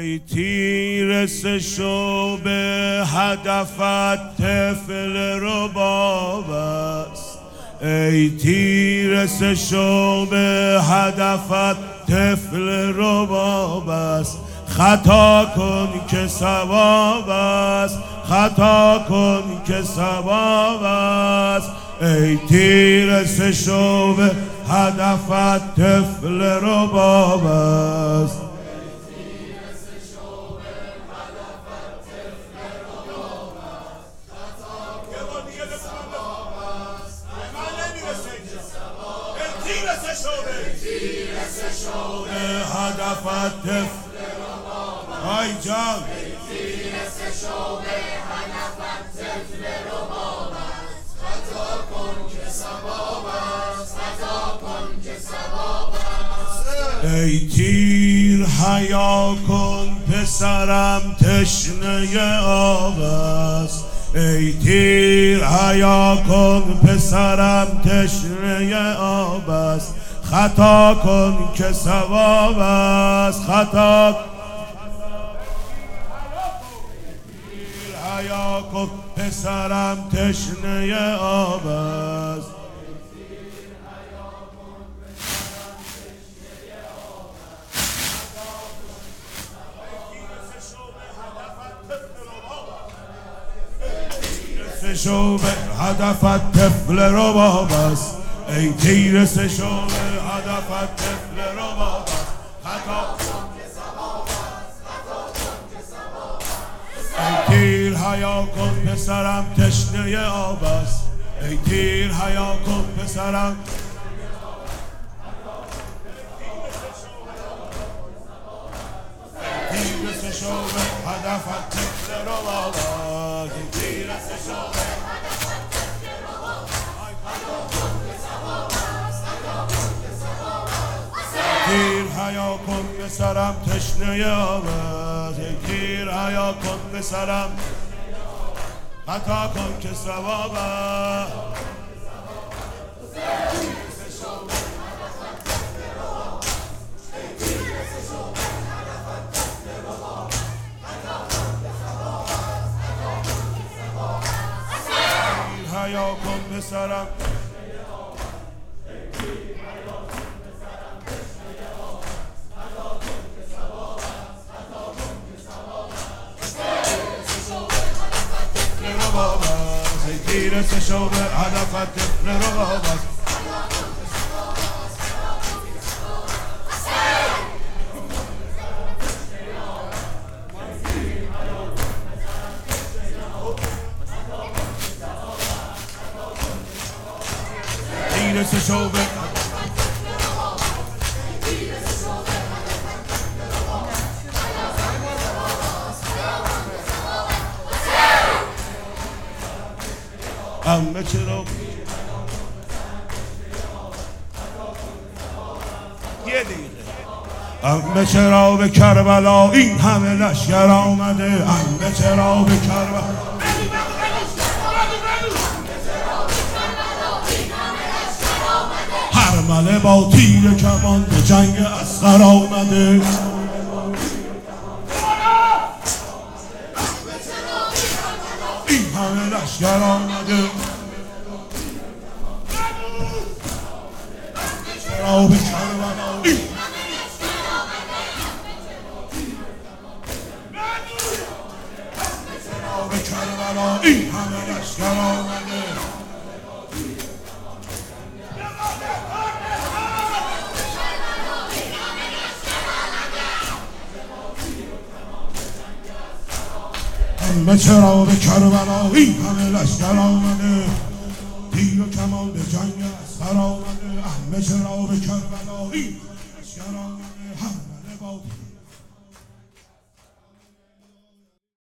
ای تیر سشو به هدفت طفل رباب است، ای تیر سشو به هدفت طفل رباب است. خطا کن که ثواب است، خطا کن که ثواب است. ای تیر سشو به هدفت طفل رباب است. هدفت طفل ای جان تیر سشو به هدفت طفل رباب است. خطا کن که ثواب است، خطا کن که ثواب است. ای تیر حیا کن پسرم تشنه آب است، ای تیر حیا کن پسرم تشنه آب است. خطا کن که ثواب است، خطا حیا کن پسرم تشنه آب است. سشو به هدفت طفل رباب است، ای تیر سشو به هدفت طفل رباب است. خطا کن که ثواب است، خطا کن که ثواب است. ای تیر حیا کن پسرم تشنه آب است، ای تیر حیا کن پسرم تیر سشو به هدفت طفل رباب است، ای تیر سشو به تیر حیا کن پسرم تشنه آب است، ای تیر حیا کن پسرم خطا کن که ثواب است. تیر حیا کن پسرم تیر سشو به هدفت طفل رباب است. تیر سشو به همه چرا یه دیگه همه چرا به کربلا این همه لشکر آمده، همه چرا به کربلا هرمله با تیر کمان به جنگ اصغر آمده. این همه لشکر آمده چرا به کربلا به کربلا این همه لشکر آمده. همه چرا به کربلا این همه لشکر آمده، تیر و کمان به جنگ اصغر آمده. همه چرا به کربلا این لشکر آمده، همه با